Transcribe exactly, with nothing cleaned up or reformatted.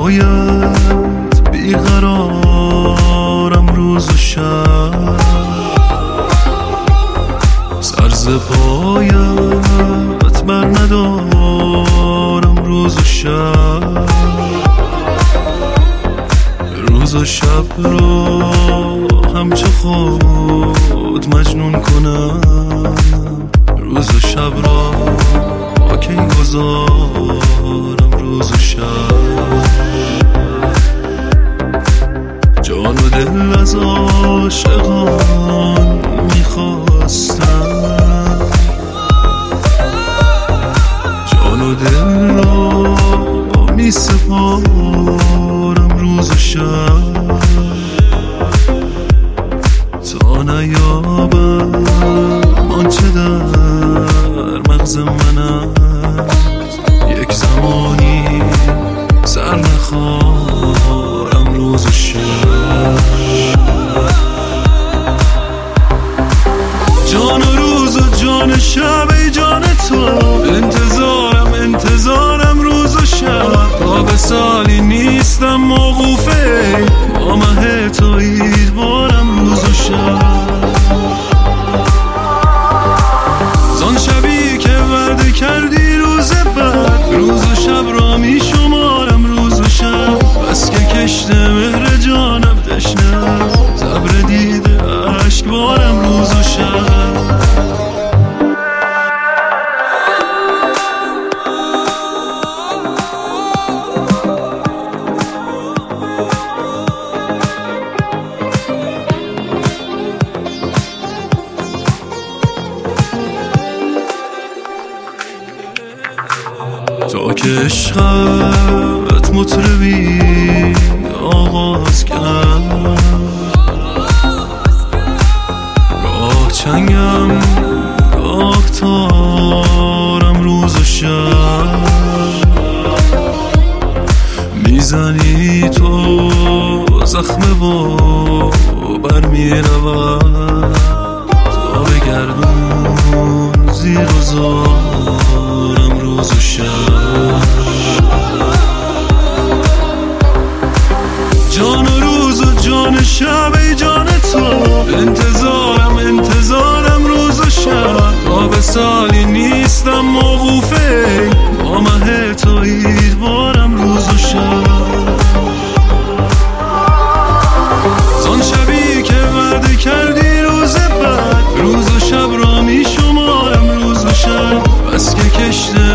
پایت بیقرارم روز و شب، سرز پایت بر ندارم روز و شب. روز و شب را همچو خود مجنون کنم، روز و شب را با کی گذارم روز و شب. جان و دل از عاشقان میخواستم، جان و دل را میسپارم روز و شب، تا نیابم آنچه در مغز من است. یک زمانی سر نخارم روز و شب. جان و روز و جان شب ای جان تو، انتظارم انتظارم روز و شب. تا به سالی نیستم موقوفه، با مه تو ایدوارم روز و شب. زان شبی که وعده کردی روز بعد، روز و شب را می شمارم روز و شب. بس که کشته مهر جانم تشنه، صبر دیده عشق بارم روز و شب. تا که عشقت مطربی آغاز کرد، گاه چنگم گاه تارم روز و شب. میزنی تو زخم و برمیرود، تا به گردون زیر و زارم روز و شب. جان و روز و جان شب ای جان تو، انتظارم انتظارم روز و شب. تا به سالی نیستم موقوفه، با مه تو ایدوارم روز و شب. زان شبی که وعده کردی روز بعد، روز و شب را می شمارم روز و شب. بس که کشته